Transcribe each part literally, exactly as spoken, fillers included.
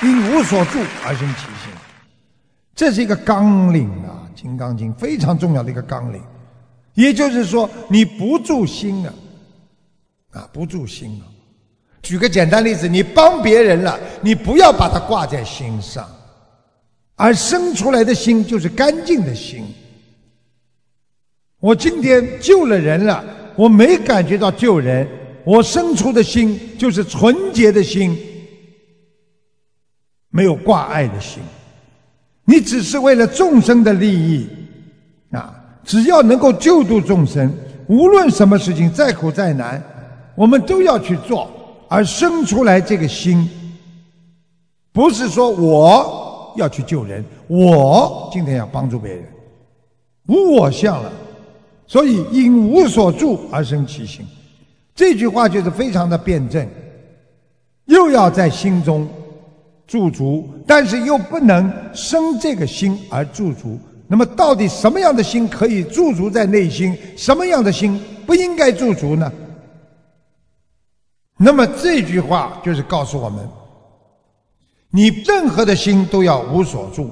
因无所住而生其心。这是一个纲领啊，《金刚经》非常重要的一个纲领。也就是说，你不住心啊，啊，不住心啊。举个简单例子，你帮别人了，你不要把它挂在心上，而生出来的心就是干净的心。我今天救了人了，我没感觉到救人，我生出的心就是纯洁的心，没有挂碍的心。你只是为了众生的利益啊，只要能够救度众生，无论什么事情再苦再难，我们都要去做。而生出来这个心，不是说我要去救人，我今天要帮助别人，无我相了。所以因无所住而生其心，这句话就是非常的辩证，又要在心中驻足，但是又不能生这个心而驻足。那么到底什么样的心可以驻足在内心，什么样的心不应该驻足呢？那么这句话就是告诉我们，你任何的心都要无所住。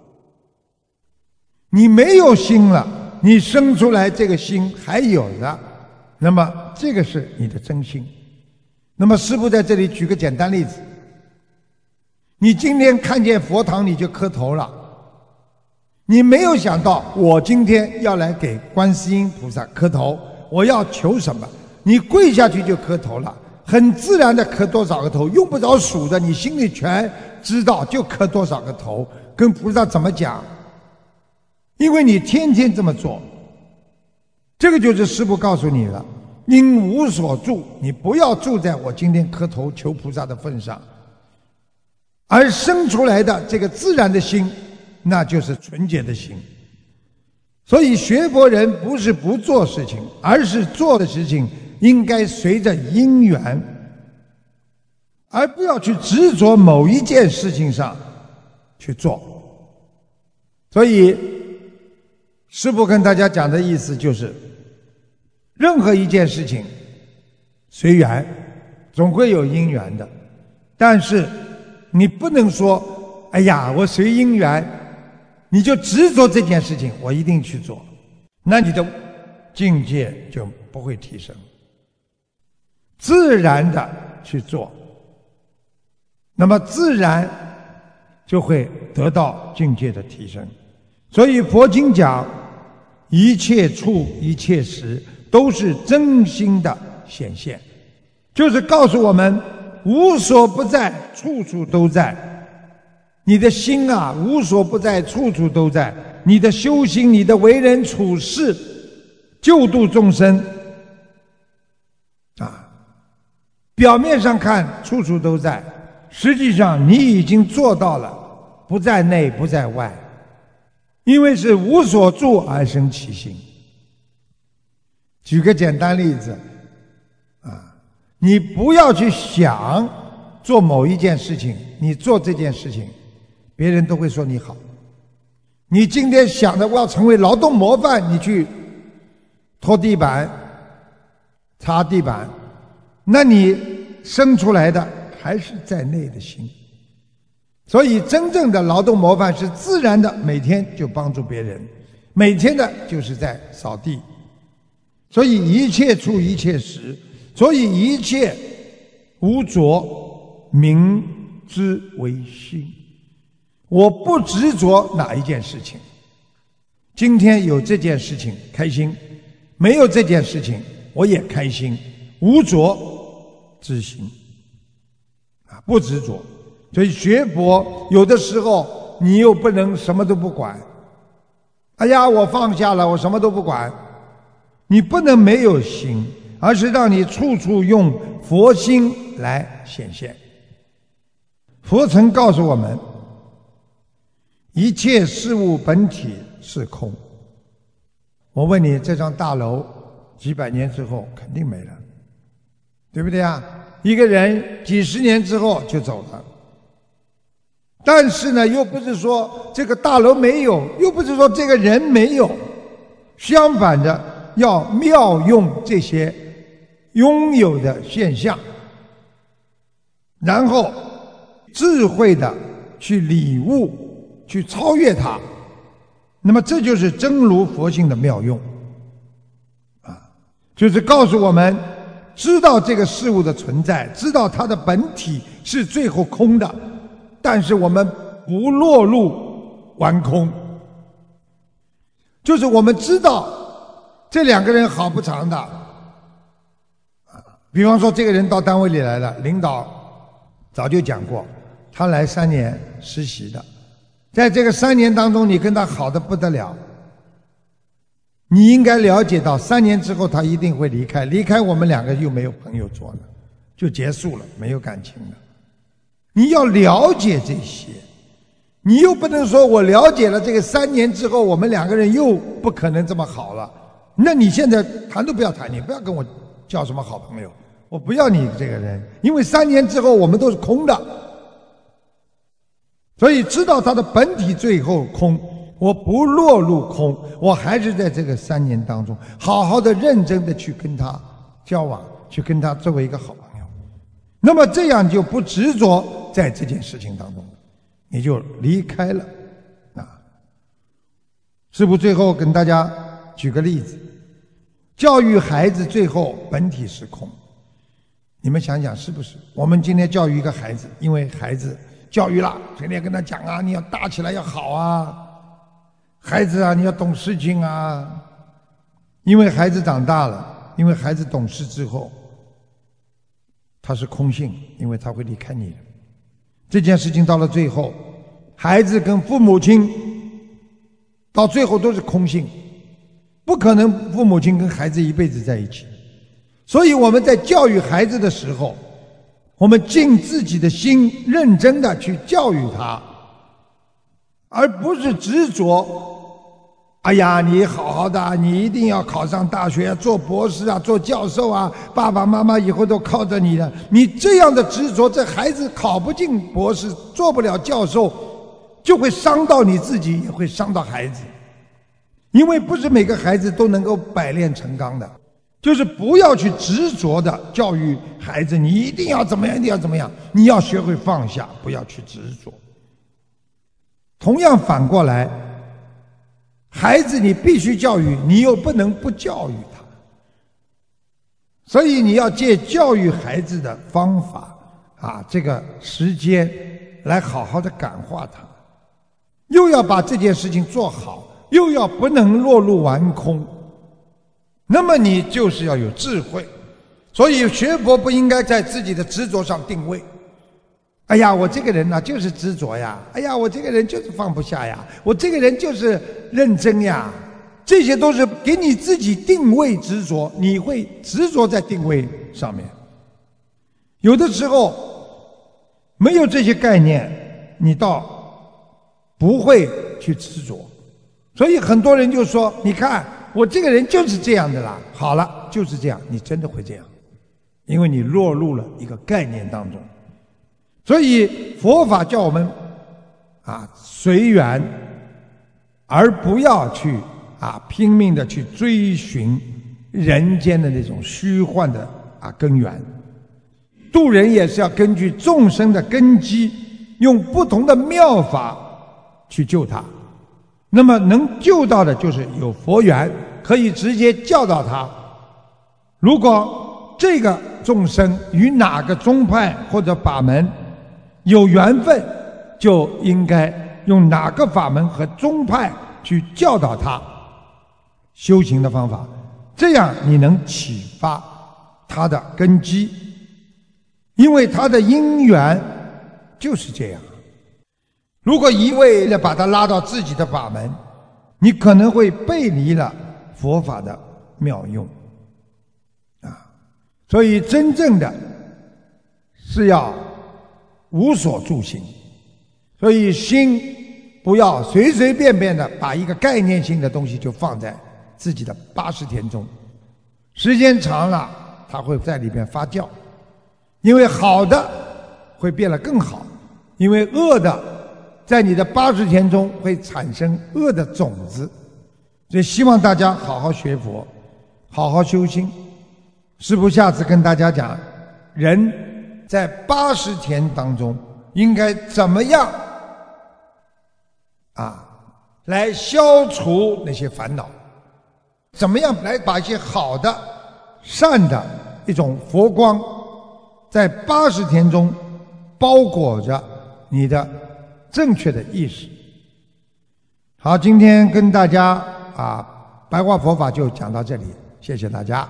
你没有心了，你生出来这个心还有的，那么这个是你的真心。那么师父在这里举个简单例子，你今天看见佛堂你就磕头了，你没有想到我今天要来给观世音菩萨磕头，我要求什么，你跪下去就磕头了，很自然的磕多少个头，用不着数的，你心里全知道就磕多少个头，跟菩萨怎么讲，因为你天天这么做。这个就是师父告诉你了，因无所住，你不要住在我今天磕头求菩萨的份上，而生出来的这个自然的心，那就是纯洁的心。所以学佛人不是不做事情，而是做的事情应该随着因缘，而不要去执着某一件事情上去做。所以师父跟大家讲的意思就是，任何一件事情随缘，总会有因缘的，但是你不能说哎呀我随因缘，你就执着这件事情我一定去做，那你的境界就不会提升。自然的去做，那么自然就会得到境界的提升。所以佛经讲一切处一切时都是真心的显现，就是告诉我们无所不在，处处都在。你的心啊，无所不在，处处都在。你的修行，你的为人处事，救度众生啊，表面上看处处都在，实际上你已经做到了不在内不在外，因为是无所住而生其心。举个简单例子啊，你不要去想做某一件事情，你做这件事情别人都会说你好。你今天想着我要成为劳动模范，你去拖地板擦地板，那你生出来的还是在内的心。所以真正的劳动模范是自然的，每天就帮助别人，每天的就是在扫地。所以一切处一切时，所以一切无着，名之为心。我不执着哪一件事情，今天有这件事情开心，没有这件事情我也开心，无着之心啊，不执着。所以学佛有的时候你又不能什么都不管，哎呀我放下了，我什么都不管，你不能没有心，而是让你处处用佛心来显现。佛曾告诉我们，一切事物本体是空。我问你，这幢大楼几百年之后肯定没了，对不对啊？一个人几十年之后就走了，但是呢又不是说这个大楼没有，又不是说这个人没有，相反的要妙用这些拥有的现象，然后智慧的去领悟，去超越它。那么这就是真如佛性的妙用啊，就是告诉我们知道这个事物的存在，知道它的本体是最后空的，但是我们不落入完空，就是我们知道这两个人好不长的。比方说这个人到单位里来了，领导早就讲过，他来三年实习的，在这个三年当中你跟他好得不得了，你应该了解到三年之后他一定会离开，离开我们两个又没有朋友做了，就结束了，没有感情了。你要了解这些，你又不能说我了解了这个三年之后我们两个人又不可能这么好了，那你现在谈都不要谈，你不要跟我交什么好朋友，我不要你这个人，因为三年之后我们都是空的。所以知道它的本体最后空，我不落入空，我还是在这个三年当中好好的认真的去跟他交往，去跟他作为一个好朋友，那么这样就不执着在这件事情当中，你就离开了啊。师父最后跟大家举个例子，教育孩子最后本体是空，你们想想是不是？我们今天教育一个孩子，因为孩子教育了，天天跟他讲啊，你要大起来要好啊，孩子啊，你要懂事情啊。因为孩子长大了，因为孩子懂事之后，他是空性，因为他会离开你的。这件事情到了最后，孩子跟父母亲到最后都是空性，不可能父母亲跟孩子一辈子在一起。所以我们在教育孩子的时候，我们尽自己的心，认真的去教育他，而不是执着，哎呀，你好好的，你一定要考上大学，做博士啊，做教授啊，爸爸妈妈以后都靠着你的。你这样的执着，这孩子考不进博士，做不了教授，就会伤到你自己，也会伤到孩子。因为不是每个孩子都能够百炼成钢的，就是不要去执着的教育孩子，你一定要怎么样，一定要怎么样，你要学会放下，不要去执着。同样反过来，孩子你必须教育，你又不能不教育他，所以你要借教育孩子的方法啊，这个时间来好好的感化他，又要把这件事情做好，又要不能落入完空，那么你就是要有智慧。所以学佛不应该在自己的执着上定位，哎呀，我这个人呢、啊、就是执着呀，哎呀，我这个人就是放不下呀，我这个人就是认真呀，这些都是给你自己定位执着，你会执着在定位上面。有的时候没有这些概念，你倒不会去执着。所以很多人就说，你看我这个人就是这样的啦，好了，就是这样，你真的会这样，因为你落入了一个概念当中。所以佛法叫我们啊随缘，而不要去啊拼命的去追寻人间的那种虚幻的啊根源。度人也是要根据众生的根基，用不同的妙法去救他。那么能救到的就是有佛缘，可以直接教导他。如果这个众生与哪个宗派或者法门有缘分，就应该用哪个法门和宗派去教导他修行的方法，这样你能启发他的根基，因为他的因缘就是这样。如果一味地把他拉到自己的法门，你可能会背离了佛法的妙用啊。所以真正的是要无所住心，所以心不要随随便便的把一个概念性的东西就放在自己的八十田中，时间长了它会在里边发酵，因为好的会变得更好，因为恶的在你的八十田中会产生恶的种子。所以希望大家好好学佛，好好修心。师父下次跟大家讲，人在八十田当中应该怎么样啊来消除那些烦恼，怎么样来把一些好的善的一种佛光在八十天中包裹着你的正确的意识。好，今天跟大家啊白话佛法就讲到这里，谢谢大家。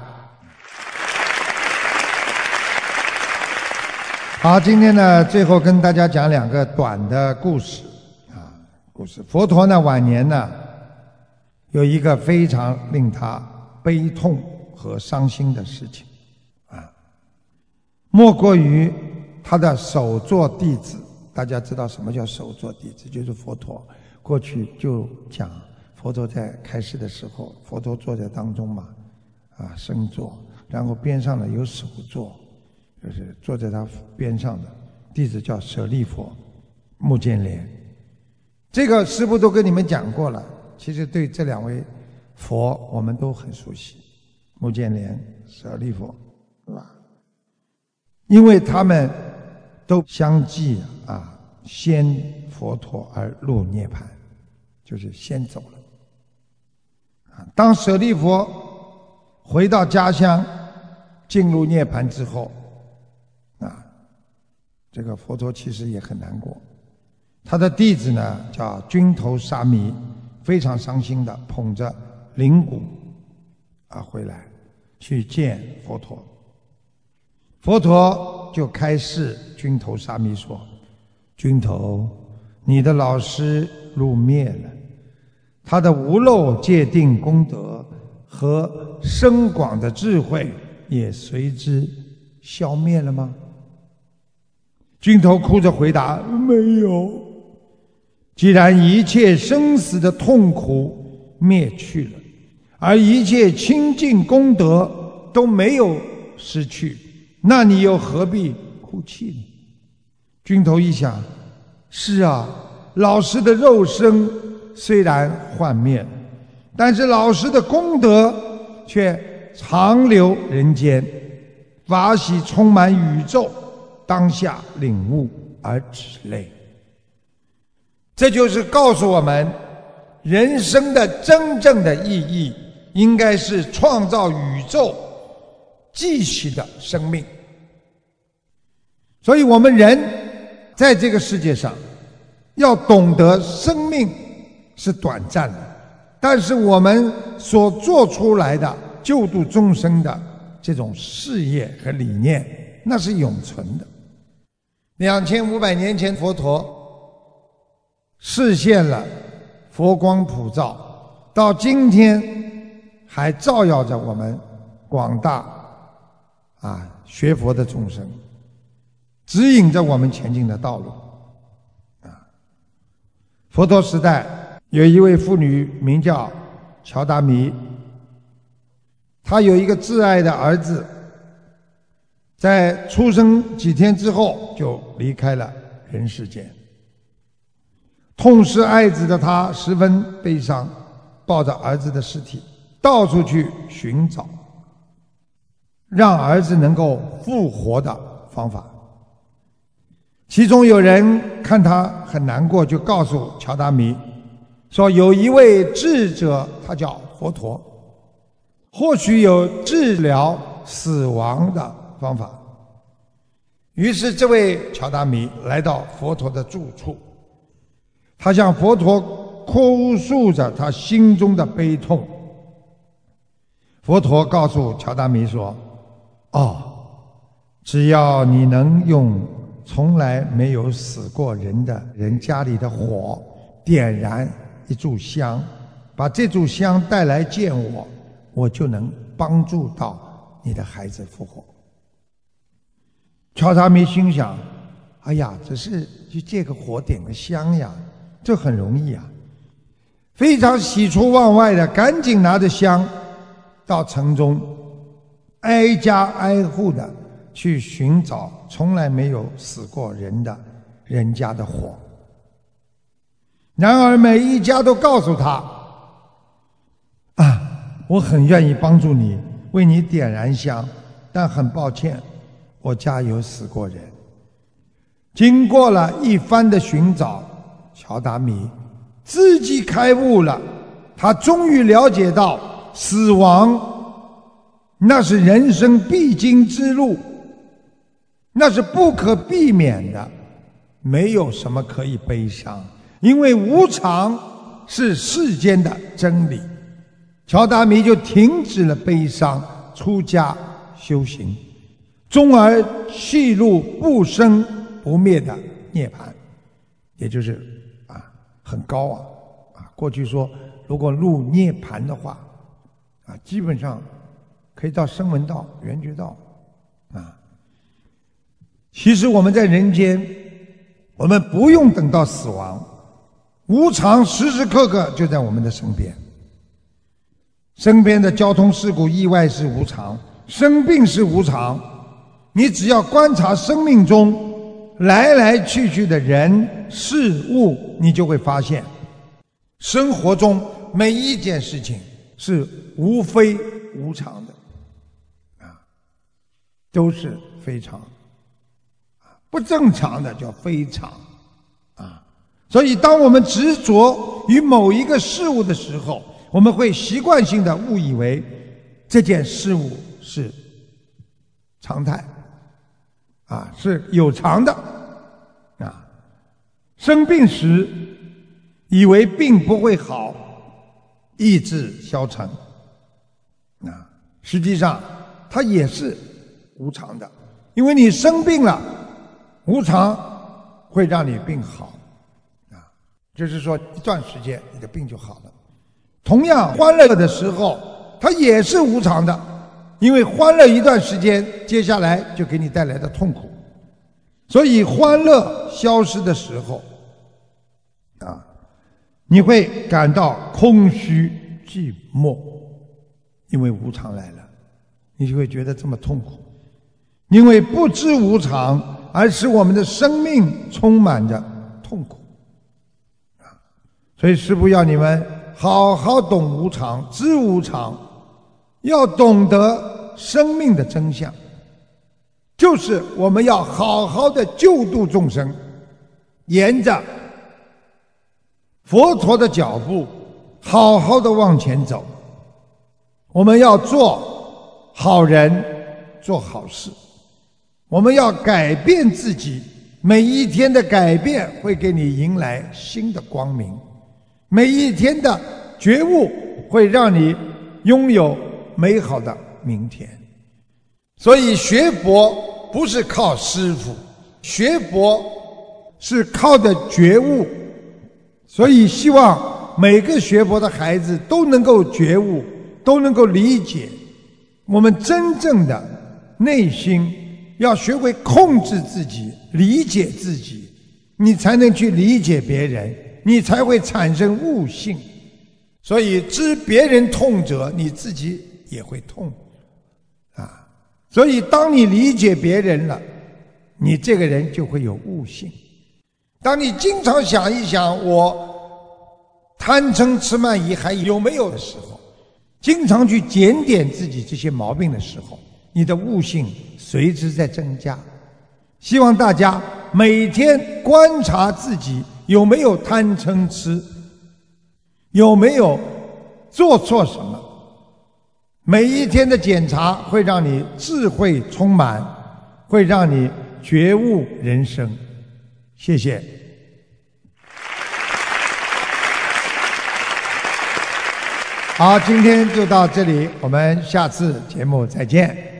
好，今天呢最后跟大家讲两个短的故事啊故事。佛陀呢晚年呢有一个非常令他悲痛和伤心的事情啊，莫过于他的首座弟子。大家知道什么叫首座弟子？就是佛陀。过去就讲佛陀在开示的时候，佛陀坐在当中嘛，啊生座，然后边上呢有首座，就是坐在他边上的弟子叫舍利弗、目犍连。这个师父都跟你们讲过了，其实对这两位佛我们都很熟悉，目犍连、舍利弗，是吧？因为他们都相继啊先佛陀而入涅槃，就是先走了。啊，当舍利弗回到家乡进入涅槃之后，啊，这个佛陀其实也很难过。他的弟子呢叫君头沙弥，非常伤心的捧着灵骨啊回来去见佛陀。佛陀就开示君头沙弥说：君头，你的老师入灭了，他的无漏戒定功德和深广的智慧也随之消灭了吗？君头哭着回答：没有。既然一切生死的痛苦灭去了，而一切清净功德都没有失去，那你又何必哭泣呢？君头一想，是啊，老师的肉身虽然幻灭了，但是老师的功德却长留人间，法喜充满宇宙，当下领悟而止泪。这就是告诉我们，人生的真正的意义应该是创造宇宙继续的生命。所以我们人在这个世界上要懂得生命是短暂的，但是我们所做出来的救度众生的这种事业和理念，那是永存的。两千五百年前佛陀示现了佛光普照，到今天还照耀着我们广大啊学佛的众生，指引着我们前进的道路。啊，佛陀时代有一位妇女名叫乔达弥，她有一个挚爱的儿子，在出生几天之后就离开了人世间。痛失爱子的她十分悲伤，抱着儿子的尸体到处去寻找让儿子能够复活的方法。其中有人看他很难过，就告诉乔达弥说，有一位智者，他叫佛陀，或许有治疗死亡的方法。于是这位乔达弥来到佛陀的住处，他向佛陀哭诉着他心中的悲痛。佛陀告诉乔达弥说：哦，只要你能用从来没有死过人的人家里的火点燃一炷香，把这炷香带来见我，我就能帮助到你的孩子复活。乔达弥心想，哎呀，只是去借个火点个香呀，这很容易啊。非常喜出望外的赶紧拿着香到城中挨家挨户的去寻找从来没有死过人的人家的火。然而每一家都告诉他，啊，我很愿意帮助你，为你点燃香，但很抱歉，我家有死过人。 经过了一番的寻找，乔达米自己开悟了，他终于了解到死亡那是人生必经之路，那是不可避免的，没有什么可以悲伤，因为无常是世间的真理。乔达米就停止了悲伤，出家修行，终而契入不生不灭的涅槃，也就是啊很高啊啊！过去说如果入涅槃的话，啊基本上可以到声闻道、缘觉道啊。其实我们在人间，我们不用等到死亡，无常时时刻刻就在我们的身边。身边的交通事故、意外是无常，生病是无常。你只要观察生命中来来去去的人事物，你就会发现，生活中每一件事情是无非无常的，啊，都是非常，不正常的叫非常，啊，所以当我们执着于某一个事物的时候，我们会习惯性的误以为这件事物是常态，啊，是有常的，啊，生病时以为病不会好，意志消沉，啊，实际上它也是无常的，因为你生病了，无常会让你病好，啊，就是说一段时间你的病就好了。同样，欢乐的时候，它也是无常的，因为欢乐一段时间，接下来就给你带来的痛苦。所以，欢乐消失的时候，啊，你会感到空虚寂寞，因为无常来了，你就会觉得这么痛苦。因为不知无常，而使我们的生命充满着痛苦。啊，所以师父要你们好好懂无常，知无常，要懂得生命的真相，就是我们要好好的救度众生，沿着佛陀的脚步好好的往前走。我们要做好人，做好事，我们要改变自己，每一天的改变会给你迎来新的光明，每一天的觉悟会让你拥有美好的明天。所以学佛不是靠师父，学佛是靠的觉悟。所以希望每个学佛的孩子都能够觉悟，都能够理解，我们真正的内心要学会控制自己，理解自己，你才能去理解别人，你才会产生悟性。所以知别人痛者，你自己也会痛啊。所以当你理解别人了，你这个人就会有悟性。当你经常想一想我贪嗔痴慢疑还有没有的时候，经常去检点自己这些毛病的时候，你的悟性随之在增加。希望大家每天观察自己有没有贪嗔痴，有没有做错什么。每一天的检查会让你智慧充满，会让你觉悟人生。谢谢。好，今天就到这里，我们下次节目再见。